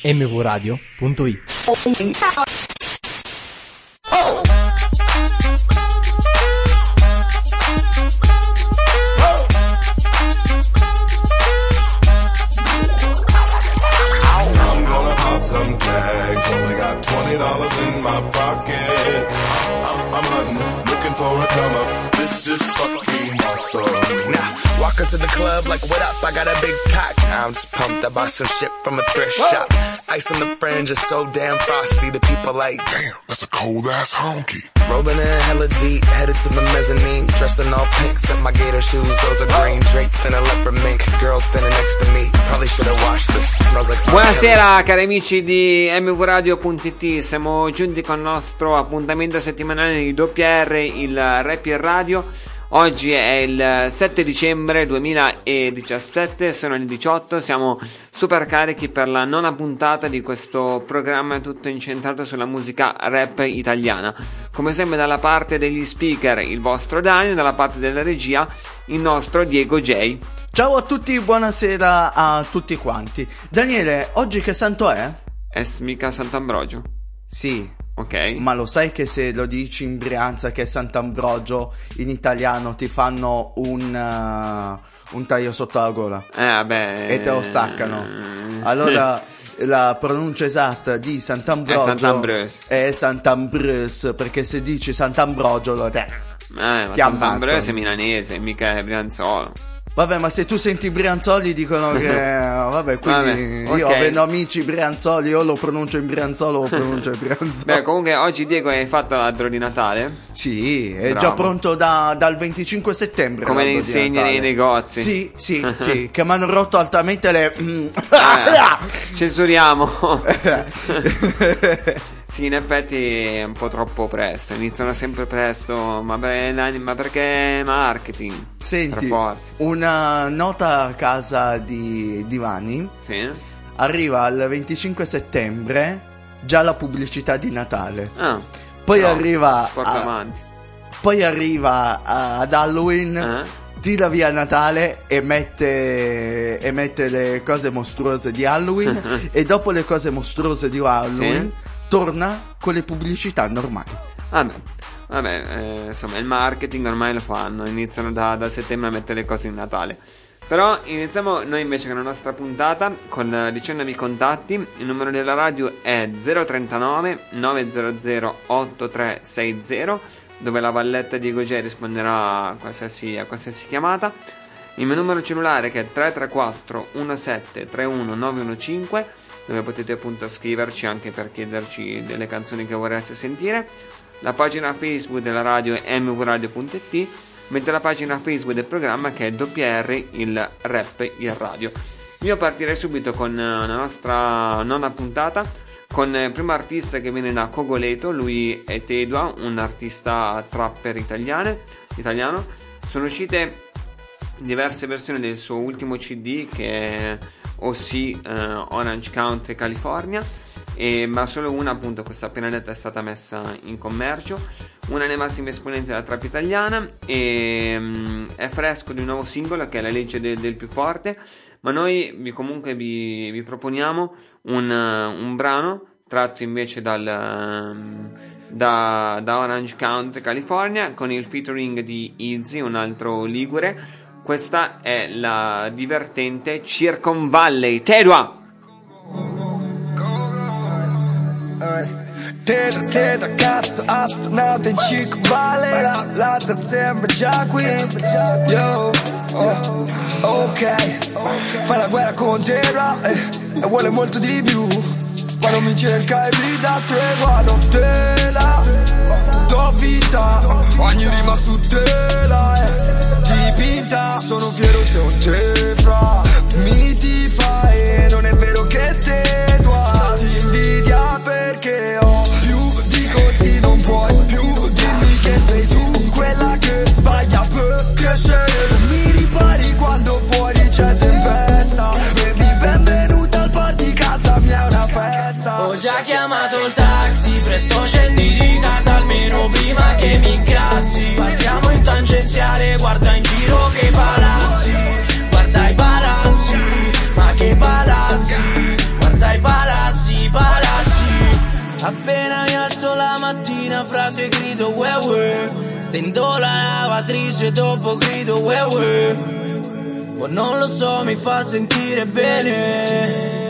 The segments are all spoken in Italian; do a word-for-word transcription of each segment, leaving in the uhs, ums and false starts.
emme vu radio punto it. Some tags, only got twenty dollars in my pocket. I'm, I'm hunting, looking for a come up. This is fucking awesome. Now, walk into the club like, what up? I got a big cock. I'm just pumped. I bought some shit from a thrift Whoa. shop. Ice on the fringe is so damn frosty. The people like, damn, that's a cold ass honky. Rolling in hella deep, headed to the mezzanine. Dressed in all pink, set my gator shoes. Those are green, draped in a leopard mink. Girl standing next to me. Probably should have washed this. Smells like. Buonasera cari amici di emme vu radio punto it. Siamo giunti con il nostro appuntamento settimanale di W R, il Rap in Radio. Oggi è il sette dicembre duemiladiciassette, sono le diciotto, siamo super carichi per la nona puntata di questo programma tutto incentrato sulla musica rap italiana. Come sempre dalla parte degli speaker il vostro Dani, dalla parte della regia il nostro Diego J. Ciao a tutti, buonasera a tutti quanti. Daniele, oggi che santo è? È mica Sant'Ambrogio? Sì. Ok. Ma lo sai che se lo dici in Brianza che è Sant'Ambrogio in italiano ti fanno un uh, un taglio sotto la gola? Eh vabbè. E te lo staccano. Allora la pronuncia esatta di Sant'Ambrogio è Sant'Ambrose. È Sant'Ambrose, perché se dici Sant'Ambrogio lo te, eh, ma ti Sant'Ambrose è milanese, mica è Brianzolo. Vabbè, ma se tu senti Brianzoli dicono che vabbè, quindi vabbè, io okay. avendo amici Brianzoli o lo pronuncio in Brianzolo o lo pronuncio in Brianzolo. Beh, comunque oggi Diego hai fatto l'albero di Natale? Sì, è Bravo. già pronto da, dal venticinque settembre. Come le insegne nei negozi. Sì, sì, sì, che mi hanno rotto altamente le eh, censuriamo. Sì, in effetti è un po' troppo presto, iniziano sempre presto, ma, beh, ma perché marketing? Senti, una nota casa di divani, sì? Arriva al venticinque settembre già la pubblicità di Natale. Ah, poi no, arriva porta a, avanti. Poi arriva a, ad Halloween, eh? tira via Natale e mette, e mette le cose mostruose di Halloween e dopo le cose mostruose di Halloween... Sì? Torna con le pubblicità normali. Vabbè, vabbè eh, insomma il marketing ormai lo fanno, iniziano da, da settembre a mettere le cose in Natale. Però iniziamo noi invece con la nostra puntata con dicendo i contatti. Il numero della radio è zero trentanove novecento ottantatré sessanta, dove la valletta Diego J risponderà a qualsiasi, a qualsiasi chiamata. Il mio numero cellulare che è tre tre quattro uno sette tre uno nove uno cinque, dove potete appunto scriverci anche per chiederci delle canzoni che vorreste sentire. La pagina Facebook della radio è emme vu radio punto it, mentre la pagina Facebook del programma che è W R, il Rap in Radio. Io partirei subito con la nostra nona puntata, con il primo artista che viene da Cogoleto. Lui è Tedua, un artista trapper italiane, italiano. Sono uscite diverse versioni del suo ultimo C D che è O C uh, Orange County California, e, ma solo una, appunto questa appena detta, è stata messa in commercio. Una dei massimi esponenti della trap italiana, e um, è fresco di un nuovo singolo che è La legge de- del più forte. Ma noi vi, comunque vi, vi proponiamo un, uh, un brano tratto invece dal um, da, da Orange County California, con il featuring di Izzy, un altro ligure. Questa è la divertente Circon Valley. Tedua! Teta, teta, cazzo, astronauta in Circon Valley. La, la te sembra già qui. Yo, oh, ok. Fai la guerra con Tera eh, e vuole molto di più. Quando mi cerca e grida tregua, non te la do vita. Ogni rima su tela è dipinta. Sono fiero se un te fra mi ti fai, e non è vero che te tua ti invidia, perché ho più di così non puoi più dirmi che sei tu quella che sbaglia per crescere. Mi ripari quando fuori c'è tempesta, baby benvenuta al party, casa mia è una festa. Ho già chiamato il taxi, presto scendi di casa almeno prima che mi incazzi. Passiamo in tangenziale, guarda in giro che palazzi, guarda i palazzi, ma che palazzi, guarda i palazzi. Stendo la lavatrice dopo grido uè uè. Oh, non lo so, mi fa sentire bene.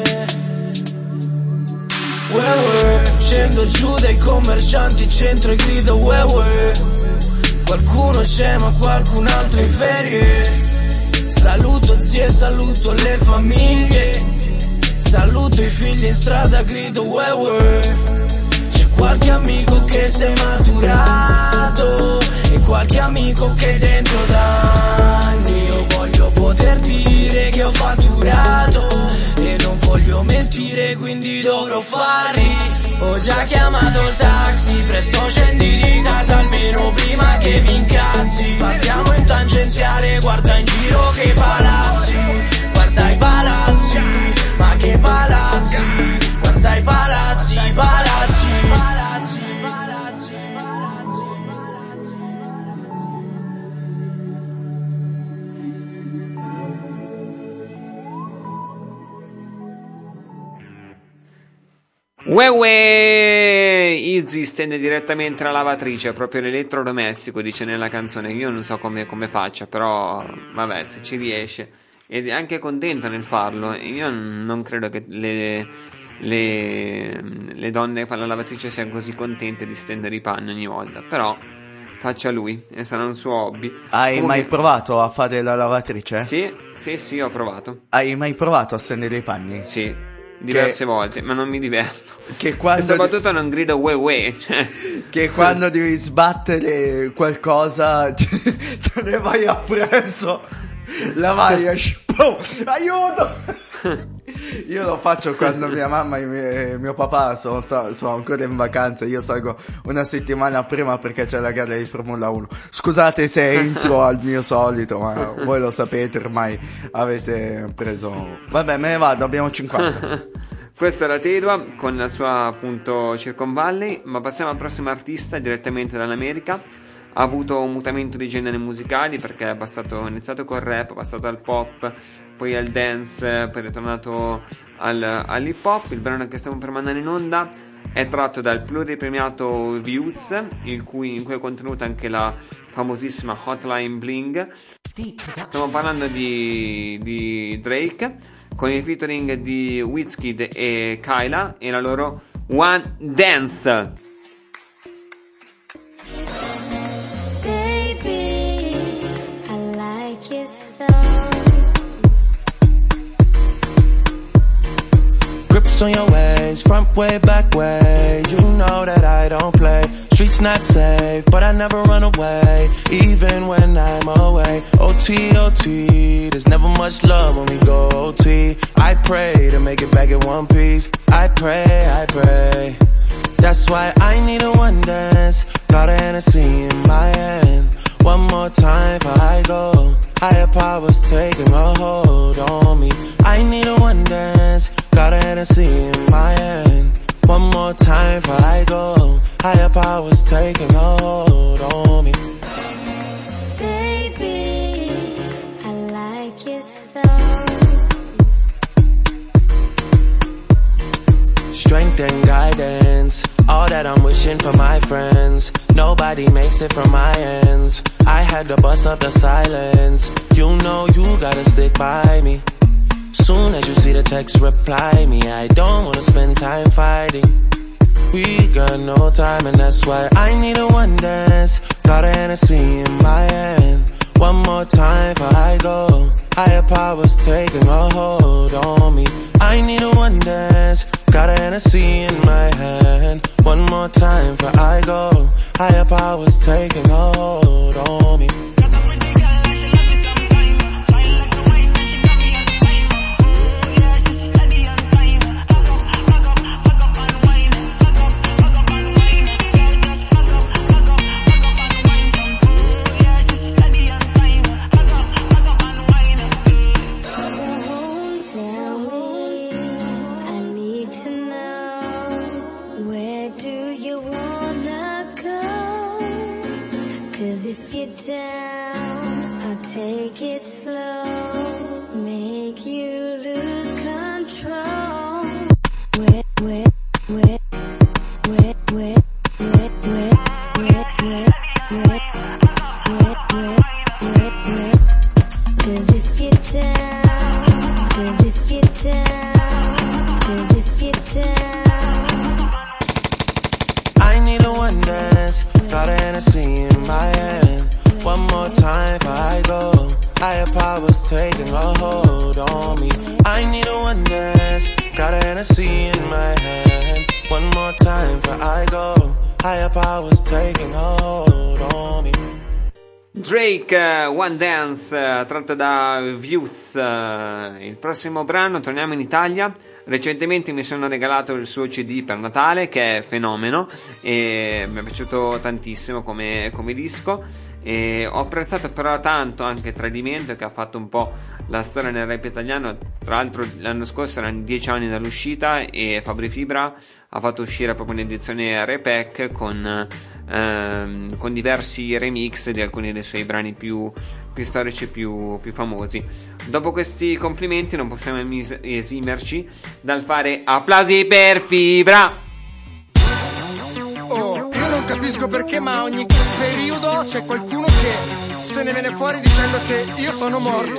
Uè uè. Scendo giù dai commercianti centro e grido uè uè. Qualcuno c'è ma qualcun altro in ferie. Saluto zie, saluto le famiglie. Saluto i figli in strada, grido uè uè. C'è qualche amico che sei maturato e qualche amico che dentro da anni. Io voglio poter dire che ho fatturato e non voglio mentire, quindi dovrò farli. Ho già chiamato il taxi, presto scendi di casa almeno prima che mi incazzi. Passiamo in tangenziale, guarda in giro che palazzi. Guarda i palazzi, ma che palazzi. Guarda i palazzi, i palazzi. Palazzi, palazzi, palazzi. Uè uè, Izzy stende direttamente la lavatrice, proprio l'elettrodomestico, dice nella canzone. Io non so come, come faccia, però vabbè, se ci riesce. Ed è anche contenta nel farlo. Io non credo che le, le, le donne che fanno la lavatrice siano così contente di stendere i panni ogni volta, però faccia lui, e sarà un suo hobby. Hai Comunque, mai provato a fare la lavatrice? Sì, sì, sì, ho provato. Hai mai provato a stendere i panni? Sì, diverse Che- volte, ma non mi diverto. Che E quando, soprattutto non grido uè uè, cioè. che quando devi sbattere qualcosa te ne vai appresso, la vai a spum, aiuto! Io lo faccio quando mia mamma e mie- mio papà sono, sta- sono ancora in vacanza. Io salgo una settimana prima perché c'è la gara di Formula uno. Scusate se entro al mio solito, ma voi lo sapete, ormai avete preso. Vabbè, me ne vado, abbiamo cinquanta. Questa era Tedua con la sua appunto Silicon Valley, ma passiamo al prossimo artista direttamente dall'America. Ha avuto un mutamento di generi musicali perché è passato, è iniziato col rap, è passato al pop, poi al dance, poi è ritornato al, all'hip hop. Il brano che stiamo per mandare in onda è tratto dal pluripremiato Views, in cui, in cui è contenuta anche la famosissima Hotline Bling. Stiamo parlando di, di Drake con il featuring di Wizkid e Kyla e la loro One Dance. Baby, I like your style. Grips on your ways, front way, back way. You know that I don't play. Streets not safe, but I never run away, even when I'm away. O T, O T, there's never much love when we go O T. I pray to make it back in one piece. I pray, I pray. That's why I need a one dance. Got a Hennessy in my hand. One more time before I go. Higher powers taking a hold on me. I need a one dance. Got a Hennessy in my hand. One more time before I go. Higher powers taking a hold on me. Baby, I like your style. Strength and guidance, all that I'm wishing for my friends. Nobody makes it from my ends. I had to bust up the silence. You know you gotta stick by me. Soon as you see the text, reply me. I don't wanna spend time fighting. We got no time and that's why I need a one dance. Got a Hennessy in my hand. One more time before I go. Higher powers taking a hold on me. I need a one dance. Got a Hennessy in my hand. One more time before I go. Higher powers taking a hold on me. Down. taking a hold on me. I need a one dance, got a Hennessy in my hand. One more time before I go, higher powers taking a hold on me. Drake, uh, One Dance, uh, tratto da Views. Uh, il prossimo brano, torniamo in Italia. Recentemente mi sono regalato il suo C D per Natale, che è fenomeno, e mi è piaciuto tantissimo come, come disco. E ho apprezzato però tanto anche Tradimento, che ha fatto un po' la storia nel rap italiano. Tra l'altro l'anno scorso erano dieci anni dall'uscita e Fabri Fibra ha fatto uscire proprio un'edizione Repack con, ehm, con diversi remix di alcuni dei suoi brani più, più storici e più, più famosi. Dopo questi complimenti non possiamo emis- esimerci dal fare applausi per Fibra. Oh, io non capisco perché, ma ogni periodo c'è qualcuno che se ne viene fuori dicendo che io sono morto.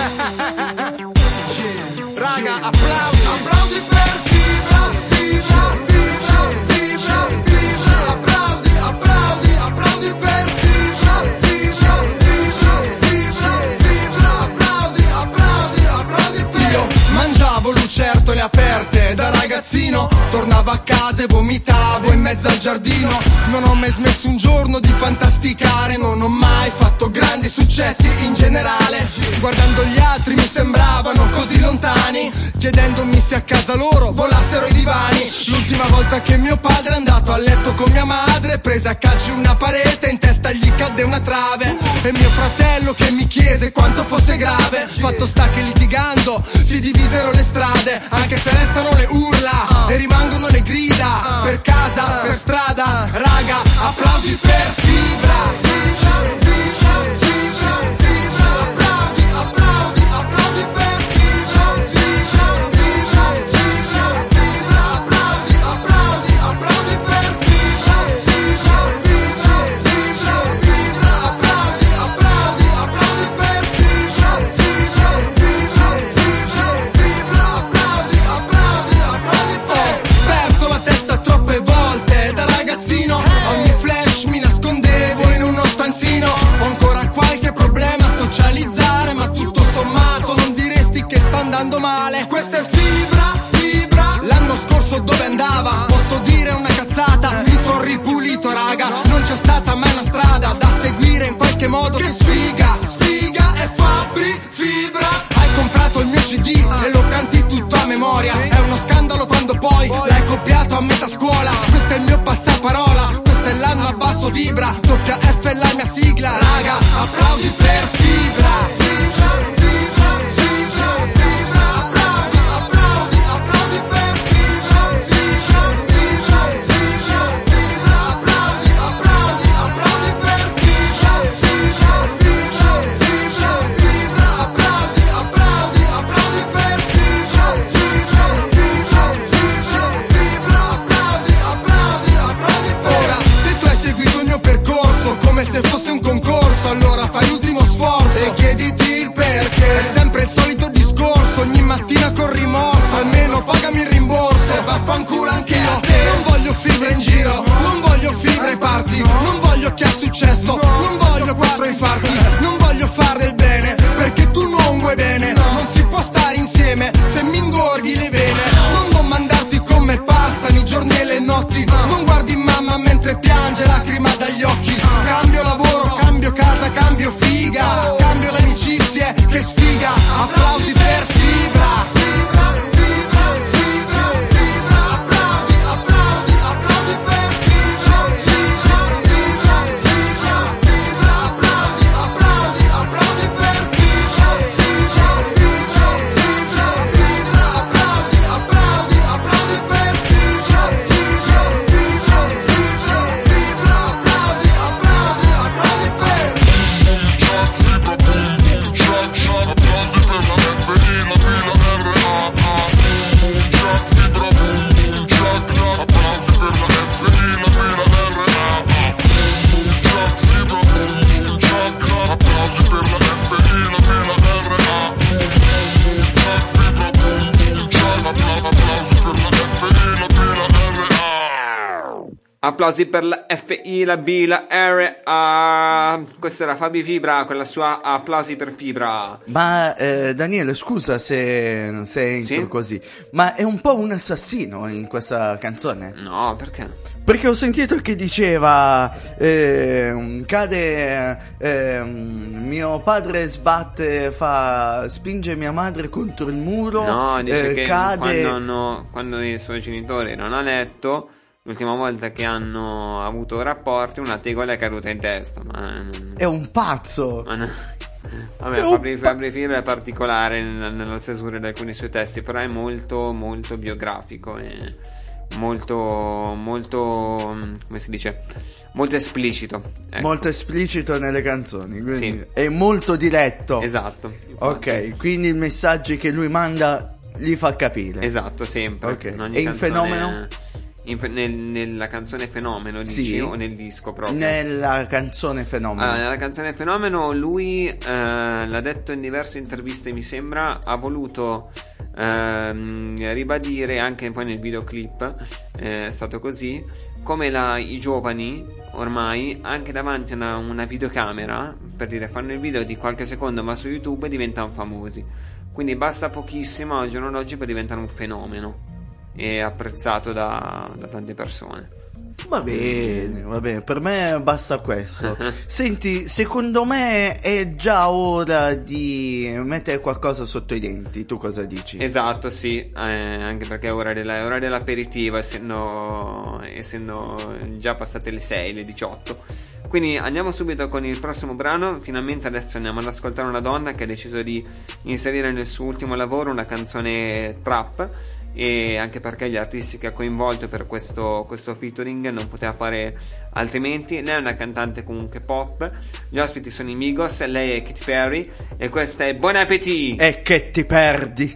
Raga, applausi, applausi per Fibra, Fibra, Fibra, Fibra, Fibra, applausi, applausi, applausi per Fibra, Fibra, Fibra, Fibra, Fibra, applausi, applausi, applausi per. Io mangiavo lucertole aperte da ragazzino, tornavo a casa e vomitavo in mezzo al giardino. Non ho mai smesso un giorno di fantasticare, non ho mai fatto grandi successi in generale. Guardando gli altri mi sembravano così lontani, chiedendomi se a casa loro volassero i divani. L'ultima volta che mio padre è andato a letto con mia madre, prese a calci una parete, in testa gli cadde una trave. E mio fratello che mi chiese quanto fosse grave. Fatto sta che litigando si divisero le strade, anche se restano le urla e rimangono le grida. Per casa, per strada, raga, applausi per Fibra. Male. Questa è Fibra, Fibra. L'anno scorso dove andava? Posso dire una cazzata? Mi son ripulito raga, non c'è stata mai una strada da seguire in qualche modo. Che sfiga, sfiga è Fabri Fibra. Hai comprato il mio C D e lo canti tutto a memoria. È uno scandalo quando poi l'hai copiato a metà scuola. Questo è il mio passaparola, questo è l'anno a basso vibra. Doppia F è la mia sigla, raga, applausi per Fibra. Se fosse un concorso, allora fai l'ultimo sforzo e chiediti il perché. È sempre il solito discorso, ogni mattina con rimorso. Almeno pagami il rimborso e vaffanculo anche io. Non voglio Fibra in giro, non voglio Fibra ai party, non voglio chi ha successo, non voglio quattro infarti, non voglio fare del bene, perché tu non vuoi bene. Non si può stare insieme se mi ingorghi le vene. Non devo mandarti come passano i giorni e le notti. Non guardi mamma mentre piange, lacrima dagli occhi. Cambio lavoro, cambio casa, cambio figa, cambio le amicizie, che sfiga. Applausi per Fibra. Applausi per la F I, la B, la R. Uh, questa era Fabi Fibra con la sua Applausi per Fibra. Ma eh, Daniele, scusa se, se entro Sì? così, ma è un po' un assassino in questa canzone? No, perché? Perché ho sentito che diceva eh, cade eh, mio padre sbatte, fa spinge mia madre contro il muro. No, dice eh, che cade. quando, hanno, quando i suoi genitori erano a letto, l'ultima volta che hanno avuto rapporti, una tegola è caduta in testa. Ma È un pazzo. Ma no. Vabbè, un Fabri, pa- Fabri Fibra è particolare nella, nella stesura di alcuni suoi testi, però è molto molto biografico e molto molto come si dice, molto esplicito, ecco. Molto esplicito nelle canzoni, quindi Sì. è molto diretto. Esatto, infatti. Ok, quindi i messaggi che lui manda li fa capire. Esatto, sempre. Ok. In ogni E in canzone- Fenomeno? in fe- nel- nella canzone Fenomeno, dici, Sì. o nel disco proprio? Nella canzone Fenomeno. Allora, nella canzone Fenomeno lui eh, l'ha detto in diverse interviste, mi sembra, ha voluto ehm, ribadire anche poi nel videoclip, eh, è stato così, come la, i giovani ormai anche davanti a una, una videocamera, per dire, fanno il video di qualche secondo ma su YouTube e diventano famosi, quindi basta pochissimo al giorno d'oggi per diventare un fenomeno e apprezzato da, da tante persone. Va bene, va bene, per me basta questo. Senti, secondo me è già ora di mettere qualcosa sotto i denti, tu cosa dici? Esatto, sì, eh, anche perché è ora, della, è ora dell'aperitivo, essendo, essendo già passate le sei, le diciotto. Quindi andiamo subito con il prossimo brano. Finalmente adesso andiamo ad ascoltare una donna che ha deciso di inserire nel suo ultimo lavoro una canzone trap, e anche perché gli artisti che ha coinvolto per questo, questo featuring non poteva fare altrimenti. Lei è una cantante comunque pop, gli ospiti sono i Migos, lei è Katy Perry e questa è Bon Appetit. E che ti perdi.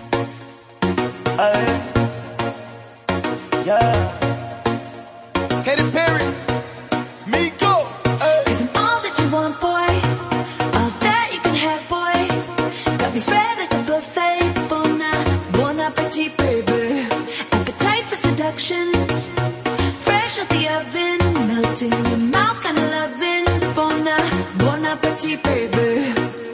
Yeah. Katy Perry, Miko. Cause I'm all that you want, boy. All that you can have, boy. Got me spread like a buffet. Bon, bon appetit, baby. Appetite for seduction. Fresh out the oven. Melting in your mouth, kind of loving. Bon, bon appetit, baby.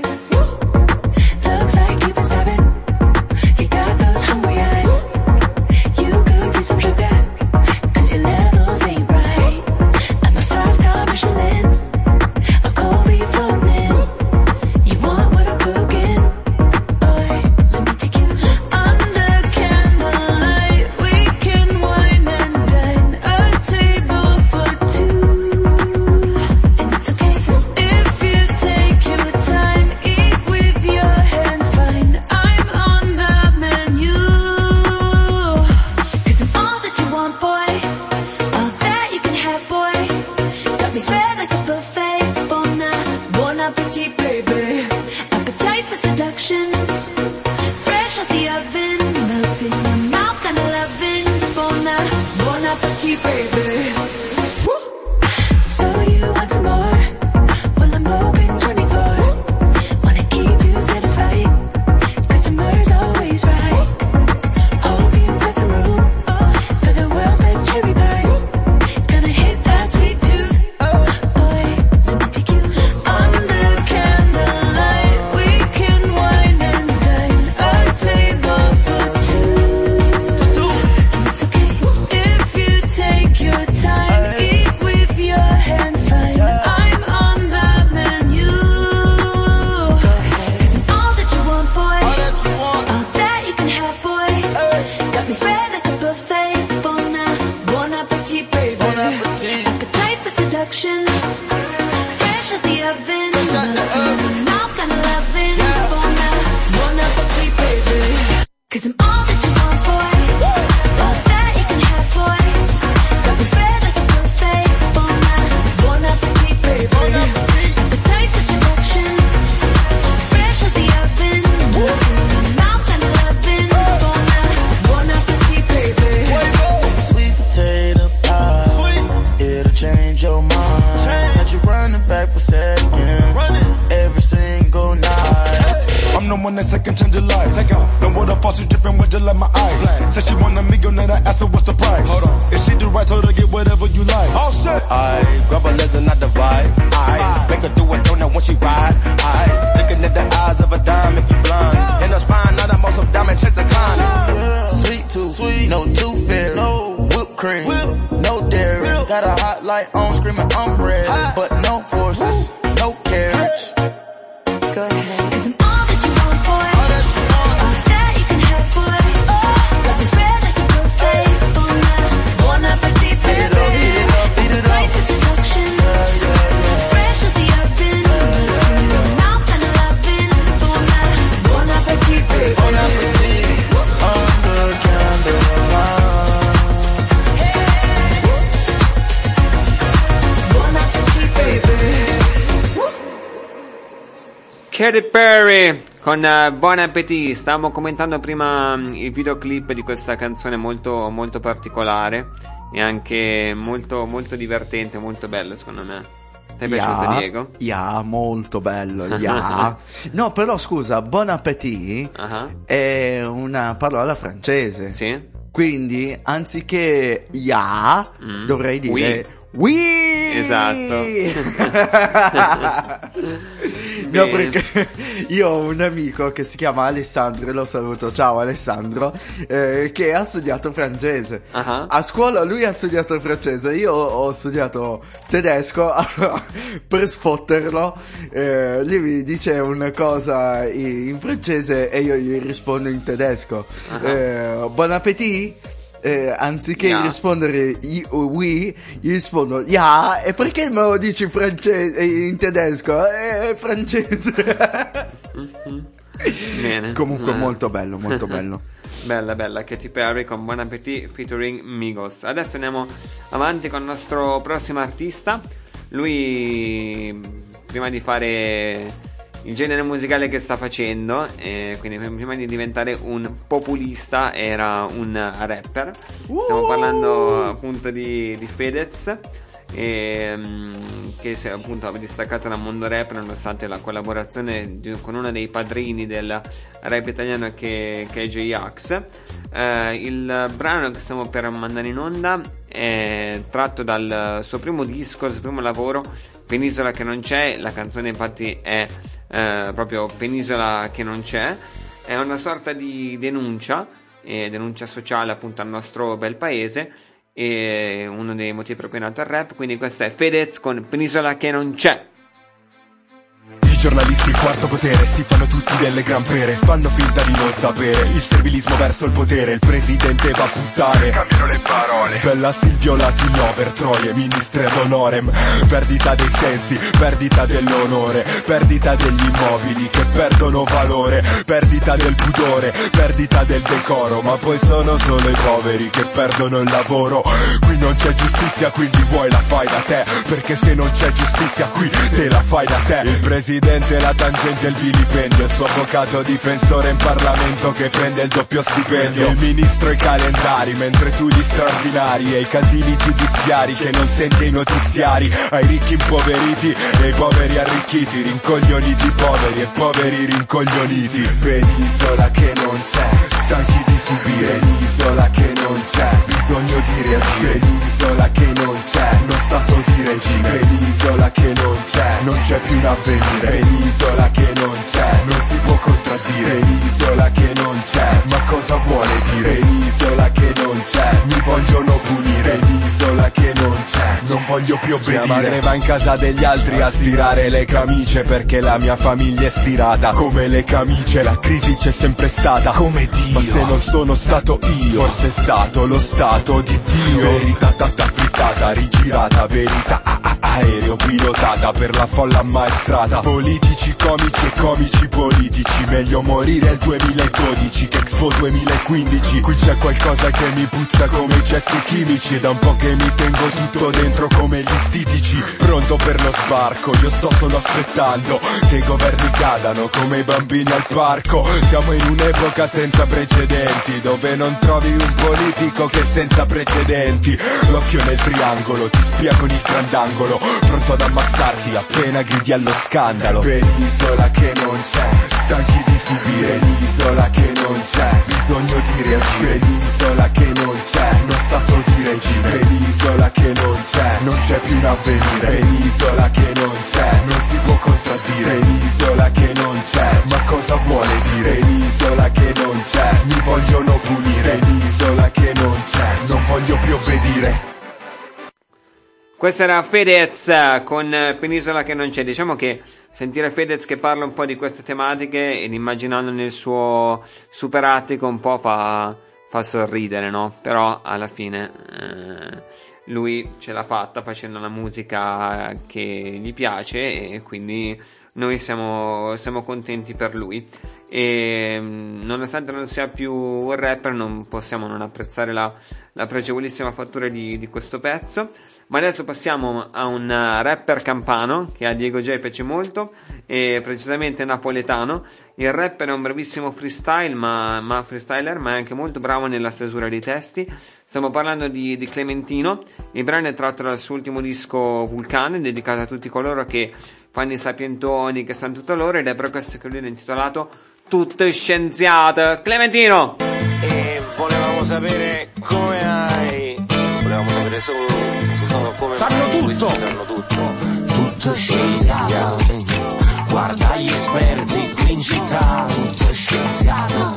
Looks like you've been stabbing. You got those hungry eyes. You could use some sugar. Cause your levels ain't right. I'm a five-star Michelin. A cold beef floating. You want what I'm cooking? Boy, let me take you under candlelight. We can wine and dine. A table for two. And it's okay if you take your time. Eat with your hands, fine. I'm on the menu. Cause I'm all that you want, boy. All that you can have, boy. Got me spread like a buffet. Bon, bon appetit, baby. Appetite for seduction. Fresh out the oven. Melting in your mouth, kind of loving. Bon, bon appetit, baby. So you want some more? Well, I'm open twenty-four. Wanna keep you satisfied. Customer's always right. Hope you got some room for the world's best cherry pie. Gonna hit that sweet tooth. Boy, let me take you under candlelight. We can wine and dine. A table for two. And it's okay if you take your time. Eat with your hands, fine. I'm on the menu. Cause I'm all that you want, boy. All that you want. All that you can have, boy. Got me spread like a buffet. Bon, bon appetit, baby. Bon appetit. Appetite for seduction. Fresh out the oven. Fresh out the Melting in oven. your mouth, kind of loving. Yeah. Bon, bon appetit, baby. Cause I'm all that you want, boy. All that you can have, boy. Got me spread like a buffet. Bon, bon appetit, baby. Bon appetit. Appetite for seduction. Fresh out the oven. Melting in your mouth, kind of loving. Bon, bon appetit, baby. Sweet potato pie. Sweet. It'll change your mind. Change. Had you running back for seconds. Running. Every single night. I'm the one that second change your life. Take off. No water faucet dripping with just like my eyes. Said she want a million and I asked her what's the price. Hold on. If she do right, told her get whatever you like. All set. I grab her legs and I divide. I make her do a donut when she ride. I looking at the eyes of a dime make you blind. In her spine, now I'm on some diamond checks a kind. Sweet tooth, sweet, no tooth fairy, no whipped cream, Whip. no dairy. Milk. Got a hot light on, screaming I'm ready, hot. But no horses, Woo. no carriage. Go ahead. Cause I'm all that you want, boy. All that you want. All that you can have, boy. Oh, got me spread like a buffet. All night, bon appetit, baby. Beat it up, beat it up, beat it up. Right to seduction. Yeah, yeah, yeah. Fresh out the oven. Yeah, yeah, yeah. Mouth and loving. All night, bon appetit, baby. Bon appetit. Under candlelight. Hey. Bon appetit, baby. Katy Perry con uh, Bon Appetit. Stavamo commentando prima um, il videoclip di questa canzone molto molto particolare e anche molto molto divertente, molto bello secondo me. Ti è piaciuto, Yeah, Diego? yeah, molto bello, yeah. No, però scusa, Bon Appetit Uh-huh. è una parola francese. Sì. Quindi, anziché yeah, Mm. dovrei dire Oui. oui. Esatto. No, Bene. perché io ho un amico che si chiama Alessandro, e lo saluto, ciao Alessandro, eh, che ha studiato francese. Ah. A scuola lui ha studiato francese, io ho studiato tedesco. Per sfotterlo, eh, lui mi dice una cosa in in francese e io gli rispondo in tedesco. Ah. Eh, Bon appetit? Eh, anziché Yeah. rispondere i- oui, gli rispondo yeah, e perché me lo dici in francese, in tedesco? È francese. Bene. Comunque Eh. molto bello, molto bello. Bella bella Katy Perry con Bon Appetit featuring Migos. Adesso andiamo avanti con il nostro prossimo artista. Lui, prima di fare il genere musicale che sta facendo, eh, quindi prima di diventare un populista, era un rapper. Stiamo parlando appunto di, di Fedez, e, mm, che si è appunto distaccato dal mondo rap nonostante la collaborazione di- con uno dei padrini del rap italiano che, che è J-Ax. Eh, il brano che stiamo per mandare in onda è tratto dal suo primo disco, il suo primo lavoro, Penisola che non c'è. La canzone infatti è eh, proprio Penisola che non c'è. È una sorta di denuncia, eh, denuncia sociale appunto al nostro bel paese, e uno dei motivi per cui è nato il rap. Quindi questo è Fedez con Penisola che non c'è. I giornalisti il quarto potere si fanno tutti delle gran pere, fanno finta di non sapere il servilismo verso il potere, il presidente va a puttane, cambiano le parole. Bella Silvio Latino per troie, ministre ad honorem, perdita dei sensi, perdita dell'onore, perdita degli immobili che perdono valore, perdita del pudore, perdita del decoro, ma poi sono solo i poveri che perdono il lavoro. Qui non c'è giustizia, quindi vuoi la fai da te, perché se non c'è giustizia qui te la fai da te. Il presidente, la tangente, il vilipendio, il suo avvocato difensore in Parlamento che prende il doppio stipendio, il ministro i calendari, mentre tu gli straordinari e i casini giudiziari che non senti ai notiziari, ai ricchi impoveriti e ai poveri arricchiti, rincoglioniti poveri e poveri rincoglioniti. Penisola che non c'è, stanchi di subire, penisola che non c'è, bisogno di reagire, penisola che non c'è, uno stato di regime, penisola che non c'è, non c'è più un avvenire, penisola che non c'è, non si può contraddire, penisola che non c'è, ma cosa vuole dire, penisola che non c'è, mi vogliono punire, penisola che non c'è, non voglio più obbedire. Mia madre va in casa degli altri a stirare le camicie perché la mia famiglia è stirata come le camicie, la crisi c'è sempre stata come Dio, ma se non sono stato io, forse è stato lo stato di Dio. Verità tata frittata, rigirata, verità ah, ah, aereo pilotata per la folla ammaestrata, politici comici e comici politici, meglio morire nel duemiladodici che Expo duemilaquindici. Qui c'è qualcosa che mi puzza come i cessi chimici, da un po' che mi tengo tutto dentro come gli stitici, pronto per lo sbarco, io sto solo aspettando che i governi cadano come i bambini al parco. Siamo in un'epoca senza precedenti, dove non trovi un politico che senza precedenti, l'occhio nel triangolo, ti spia con il grandangolo, pronto ad ammazzarti appena gridi allo scandalo. Penisola che non c'è, stanchi di subire. Penisola che non c'è, bisogno di reagire. Penisola che non c'è, uno stato di regime. Penisola che non c'è, non c'è più un avvenire. Penisola che non c'è, non si può contraddire. Penisola che non c'è, ma cosa vuole dire? Penisola che non c'è, mi vogliono punire. Penisola che non c'è, non voglio più obbedire. Questa era Fedez con Penisola che non c'è. Diciamo che sentire Fedez che parla un po' di queste tematiche ed immaginando nel suo super attico un po' fa, fa sorridere, no? Però alla fine eh, lui ce l'ha fatta facendo la musica che gli piace e quindi noi siamo, siamo contenti per lui. E nonostante non sia più un rapper non possiamo non apprezzare la, la pregevolissima fattura di, di questo pezzo. Ma adesso passiamo a un rapper campano che a Diego J piace molto e precisamente napoletano. Il rapper è un bravissimo freestyle ma, ma freestyler ma è anche molto bravo nella stesura dei testi. Stiamo parlando di, di Clementino. Il brano è tratto dal suo ultimo disco Vulcane, dedicato a tutti coloro che fanno i sapientoni, che sanno tutto loro, ed è per questo che lui l'ha intitolato Tutto scienziato. Clementino! E volevamo sapere come hai... Volevamo sapere solo... Come sanno tutto, sanno tutto, tutto scienziato. Guarda gli esperti qui in città, tutto scienziato.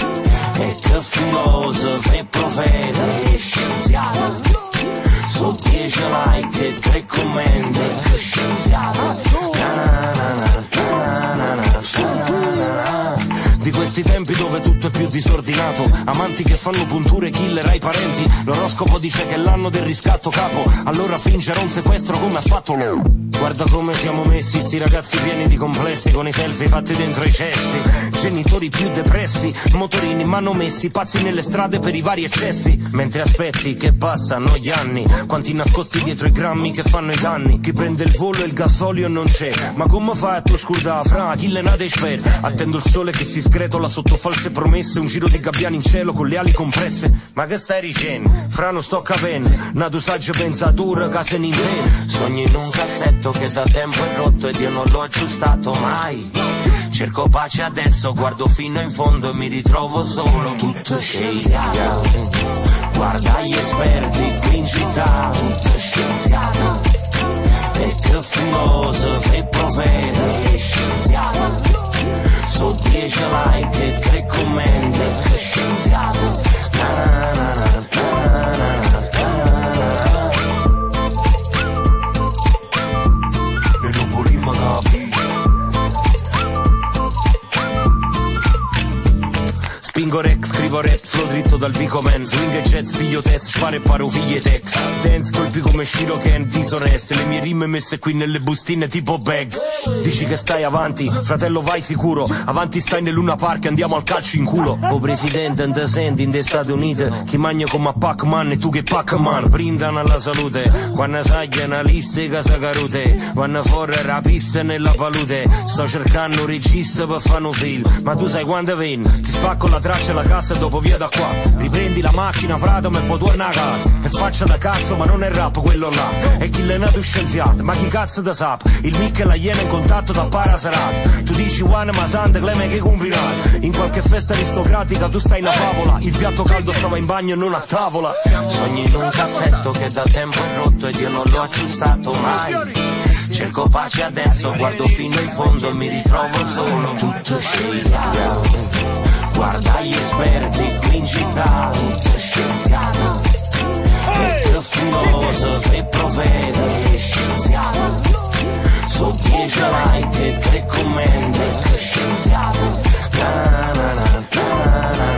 E che filosofo e profeta è scienziato. Su dieci like e tre commenti, che scienziato. Na na na na na na na na. Di questi tempi dove tutto è più disordinato, amanti che fanno punture, killer ai parenti, l'oroscopo dice che è l'anno del riscatto capo, allora fingerò un sequestro come ha fatto loro. Guarda come siamo messi, sti ragazzi pieni di complessi, con i selfie fatti dentro i cessi, genitori più depressi, motorini manomessi, pazzi nelle strade per i vari eccessi, mentre aspetti che passano gli anni, quanti nascosti dietro i grammi che fanno i danni, chi prende il volo e il gasolio non c'è, ma come fai a tu scordare fra chi le nate sper, attendo il sole che si scretola sotto false promesse, un giro di gabbiani in cielo con le ali compresse, ma che stai dicendo? Fra non sto capendo, una dosaggia pensatura che se ne intende, sogni in un cassetto che da tempo è rotto ed io non l'ho aggiustato mai, cerco pace adesso, guardo fino in fondo e mi ritrovo solo, tutto scienziato, guarda gli esperti qui in città, tutto scienziato, e che filosofo e profeta è scienziato, su dieci like e tre commenti, che scienziato, na na na na na na na. Spingo rec, scrivo rap, flow dritto dal Vico Man, swing e jet, spiglio test, sparo e paro figlie text, dance colpi come Shiroken, disoneste, le mie rime messe qui nelle bustine tipo bags, dici che stai avanti, fratello vai sicuro, avanti stai nel Luna Park, andiamo al calcio in culo, o presidente in the send in the Stati Uniti, chi magna come a Pac-Man e tu che Pac-Man, brindano alla salute, quando sai che analistica sa carute, quando fuori rapiste nella palude, sto cercando un regista per fare un film, ma tu sai quando vieni, ti spacco la traccia la cassa e dopo via da qua, riprendi la macchina frato e poi torna a casa, e faccia da cazzo ma non è rap quello là, e chi l'è nato scienziato, ma chi cazzo da sap, il mic e la iena in contatto da paraserato, tu dici one ma sante cleme che combinato, in qualche festa aristocratica tu stai in una favola, il piatto caldo stava in bagno e non a tavola, sogni in un cassetto che da tempo è rotto ed io non l'ho aggiustato mai, cerco pace adesso, guardo fino in fondo e mi ritrovo solo, tutto scienziato, guarda gli esperti qui in città, tutto scienziato, e che filosofo e profeta è scienziato, su dieci like e tre commenti, che scienziato, na na na na na na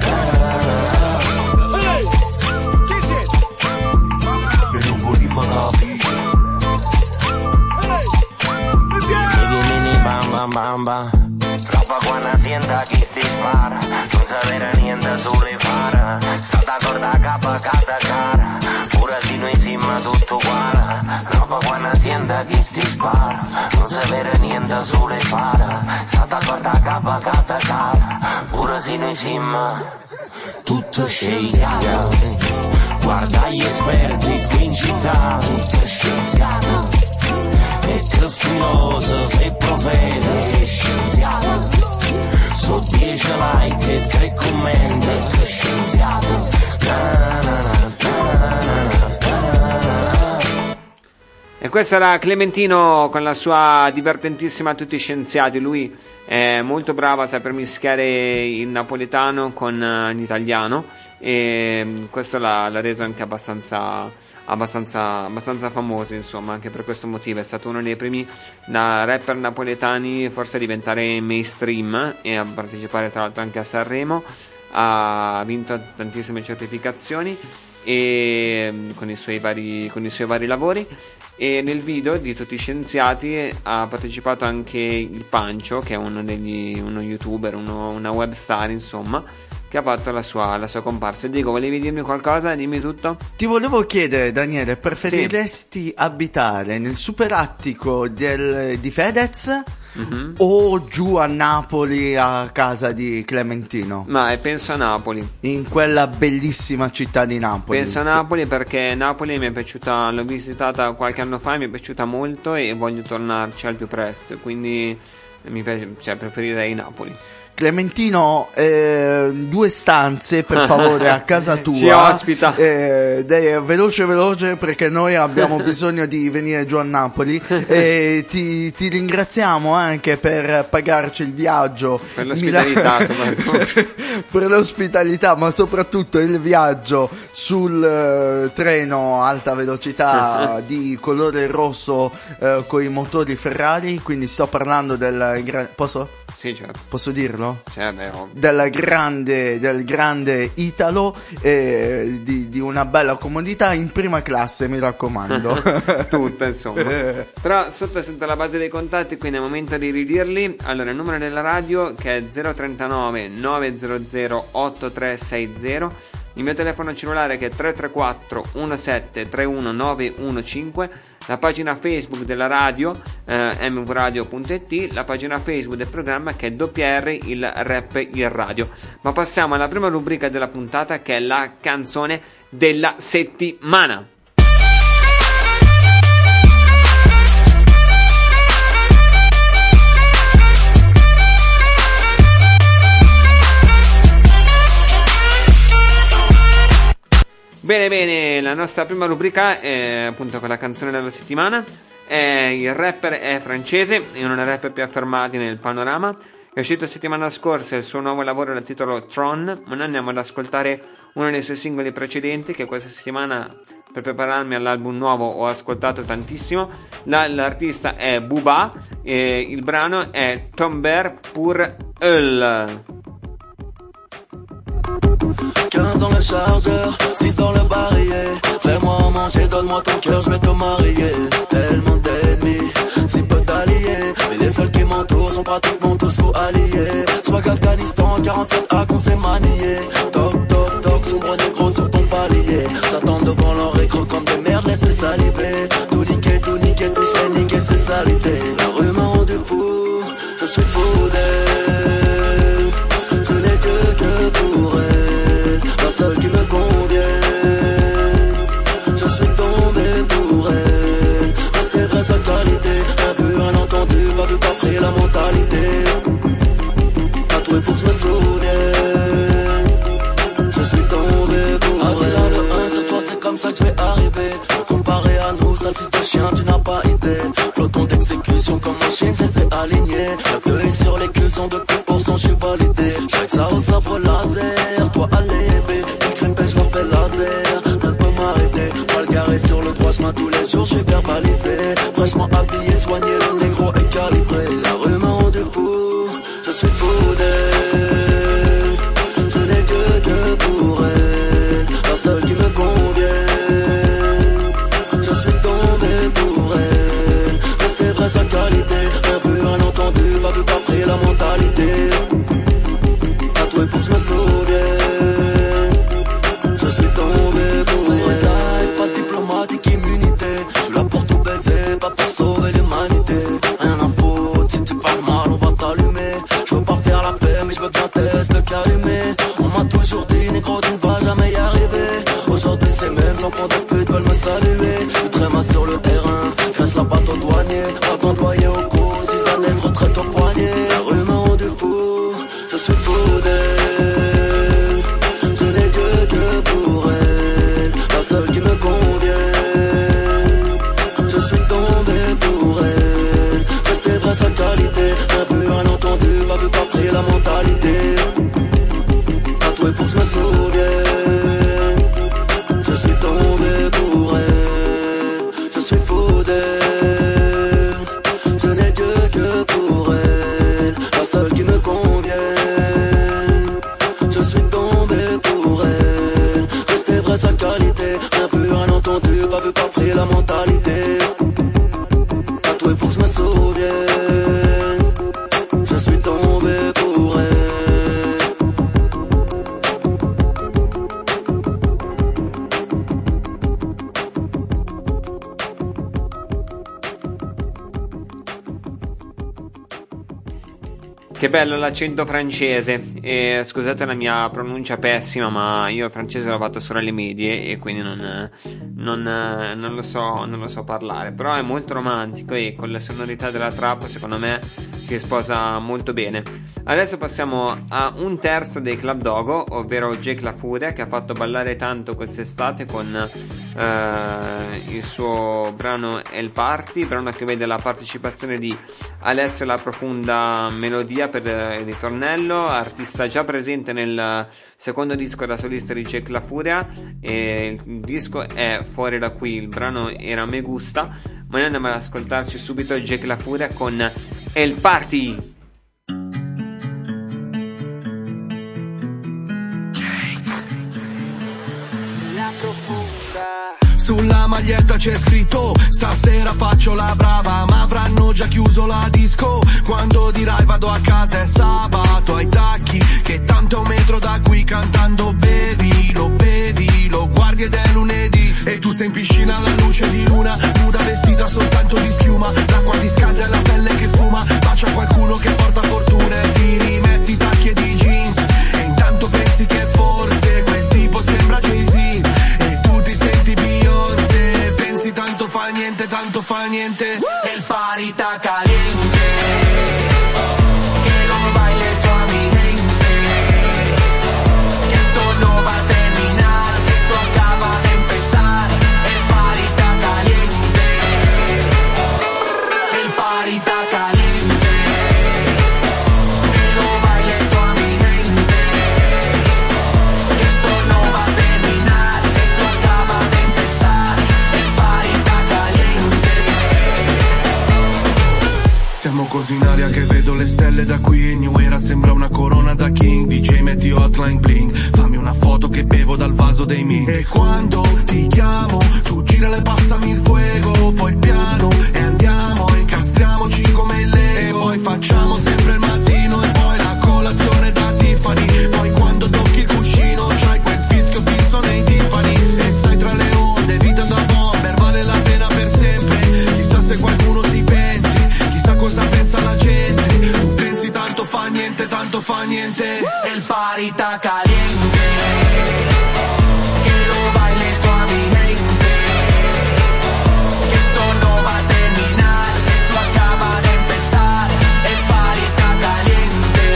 na. Ehi, chi siete? E non vorremmo capire. Ehi, bam bam bam bam. Roba quando sienta chi si spara, non sapere niente sulle fara, stata corda capa cada cara, pure se noi siamo tutto uguale. Roba quando sienta chi si spara, non sapere niente sulle fara, stata corda capa cada cara, pure se fino in cima, tutto scienziato. Guarda gli esperti qui in città, tutto scienziato. E che filosofo e profeta è scienziato. Su dieci like e tre commenti, che scienziato. Na, na, na, na, na, na, na. E questo era Clementino con la sua divertentissima Tutti scienziati. Lui è molto bravo a saper mischiare il napoletano con l'italiano, e questo l'ha, l'ha reso anche abbastanza, abbastanza, abbastanza famoso, insomma. Anche per questo motivo è stato uno dei primi da rapper napoletani forse a diventare mainstream e a partecipare tra l'altro anche a Sanremo. Ha vinto tantissime certificazioni e con i suoi vari, con i suoi vari lavori. E nel video di Tutti scienziati ha partecipato anche il Pancio, che è uno degli uno youtuber, uno, una web star, insomma, che ha fatto la sua, la sua comparsa. Diego, volevi dirmi qualcosa? Dimmi tutto. Ti volevo chiedere, Daniele, preferiresti sì. abitare nel super attico del, di Fedez mm-hmm. o giù a Napoli a casa di Clementino? Ma eh, penso a Napoli. In quella bellissima città di Napoli. Penso a Napoli perché Napoli mi è piaciuta, l'ho visitata qualche anno fa, mi è piaciuta molto e voglio tornarci al più presto, quindi mi piace, cioè, preferirei Napoli. Clementino, eh, due stanze per favore a casa tua. Ci ospita. Eh, dai, veloce veloce perché noi abbiamo bisogno di venire giù a Napoli e ti, ti ringraziamo anche per pagarci il viaggio. Per l'ospitalità, Mila- per l'ospitalità, ma soprattutto il viaggio sul uh, treno alta velocità di colore rosso uh, con i motori Ferrari. Quindi sto parlando del gra- posso? Sì, certo. Posso dirlo? Cioè, beh, Della grande, del grande Italo, eh, di, di una bella comodità in prima classe, mi raccomando. Tutta, insomma. Però sotto sento la base dei contatti, quindi è il momento di ridirli. Allora, il numero della radio che è zero trentanove novecento otto tre sei zero. Il mio telefono cellulare che è tre tre quattro uno sette tre uno nove uno cinque, la pagina Facebook della radio eh, m v radio punto i t, la pagina Facebook del programma che è W R il rap in radio. Ma passiamo alla prima rubrica della puntata, che è la canzone della settimana. Bene bene, la nostra prima rubrica è appunto con la canzone della settimana. È, il rapper è francese, è uno dei rapper più affermati nel panorama. È uscito settimana scorsa il suo nuovo lavoro dal titolo Tron, ma noi andiamo ad ascoltare uno dei suoi singoli precedenti, che questa settimana per prepararmi all'album nuovo ho ascoltato tantissimo. La, l'artista è Booba e il brano è Tomber pour elle. quinze dans le chargeur, six dans le barillet. Fais-moi manger, donne-moi ton cœur, je vais te marier. Tellement d'ennemis, si peu d'alliés, mais les seuls qui m'entourent sont pratiquement tous fous alliés. Swag Afghanistan, quarante-sept A qu'on s'est manié. Toc toc toc, sombre négro sur ton palier. S'attendent devant leur écran comme des merdes, laisse-les saliver. Tout niquer, tout niquer, tout se fait niquer, c'est salité. La rue m'a rendu fou, je suis fou d'elle. Je n'ai que que pour elle. Seul qui me convient, je suis tombé pour elle. Rester vrai, seule qualité, un peu un entendu, pas vu, pas pris la mentalité. Tatoué pour que je me souvienne, je suis tombé pour elle. Attila le un sur toi, c'est comme ça que je vais arriver. Comparé à nous, sale fils de chien, tu n'as pas idée. Peloton d'exécution comme machine, je les ai alignés. Le deux sur les culs sont de plus pour cent, je suis validé. J'avais ça au sabre laser, toi à l'épée. Je leur fais laser, elle peut m'arrêter. Mal garé sur le droit chemin tous les jours, je suis verbalisé. Fraîchement habillé, soigné, le négro est calibré. La rue m'a rendu fou, je suis fou d'elle. Je n'ai que que pour elle, la seule qui me convient. Je suis tombé pour elle. Rester vrai, sa qualité, un peu un entendu, pas vu, pas pris la mentalité. Tatoué pour que je me souvienne. Je suis tombé pour elle. Pas diplomatique, immunité. Je la porte ouverte. Aujourd'hui ces mêmes enfants de pute veulent me saluer. Je tréma sur le terrain, graisse la patte au douanier. Avant de loyer au cou, six années de retraite au poignet. La rue m'a rendu fou, je suis fou d'elle. Je n'ai Dieu que pour elle, la seule qui me convient. Je suis tombé pour elle, rester vrai sa qualité. Un peu un entendu, pas vu, pas pris la mentalité. Tatoué pour que je me souvienne. Je suis tombé pour elle, je suis fou d'elle. Je n'ai Dieu que pour elle, la seule qui me convient. Je suis tombé pour elle, rester vrai sa qualité. Un peu un entendu, pas vu, pas pris la mentalité. Tatoué pour que je me souvienne. Je suis tombé pour elle. Che bello l'accento francese. E scusate la mia pronuncia pessima, ma io il francese l'ho fatto solo alle medie e quindi non, non, non lo so, non lo so parlare. Però è molto romantico e con la sonorità della trap secondo me si sposa molto bene. Adesso passiamo a un terzo dei Club Dogo, ovvero Jake La Furia, che ha fatto ballare tanto quest'estate con eh, il suo brano El Party, brano che vede la partecipazione di Alessio La Profonda Melodia per il ritornello, artista già presente nel secondo disco da solista di Jake La Furia, e il disco è Fuori da qui, il brano era Me Gusta, ma noi andiamo ad ascoltarci subito Jake La Furia con El Party. La Profonda. Sulla maglietta c'è scritto stasera faccio la brava, ma avranno già chiuso la disco quando dirai vado a casa, è sabato ai tacchi, che tanto è un metro da qui, cantando bevi, lo bevi, lo guardi ed è lunedì e tu sei in piscina alla luce di luna, nuda vestita soltanto di schiuma, l'acqua ti scalda e la pelle che fuma, bacia qualcuno che porta fortuna e ti rimetti i tacchi ed i jeans e intanto pensi che forse quel tipo sembra Jay-Z e tu ti senti Beyoncé, pensi tanto fa niente, tanto fa niente. El party está caliente, que lo baile toda mi gente, que esto no va a terminar, esto acaba de empezar. El party está caliente, el party está caliente, que lo baile toda mi gente, que esto no va a terminar, esto acaba de empezar. El party está caliente. Siamo così in aria che vedo le stelle da qui, New Era sembra una corona da King, D J metti hotline bling, fammi una foto che bevo dal vaso dei miei. E quando ti chiamo tu girala e passami il fuego, poi il piano e andiamo e incastriamoci come il Lego, e poi facciamo sempre il mattino e poi la colazione da Tiffany, poi quando tocchi il cuscino c'hai quel fischio fisso nei timpani e stai tra le onde, vita da bomber, vale la pena per sempre, chissà se qualcuno si penti, chissà cosa pensa la gente, tu pensi tanto fa niente, tanto fa niente. El party está caliente, que lo baile toda mi gente, que esto no va a terminar, esto acaba de empezar. El party está caliente,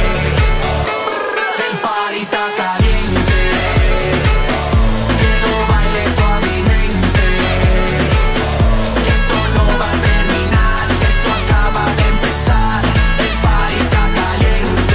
el party está caliente, que lo baile toda mi gente, que esto no va a terminar, esto acaba de empezar. El party está caliente.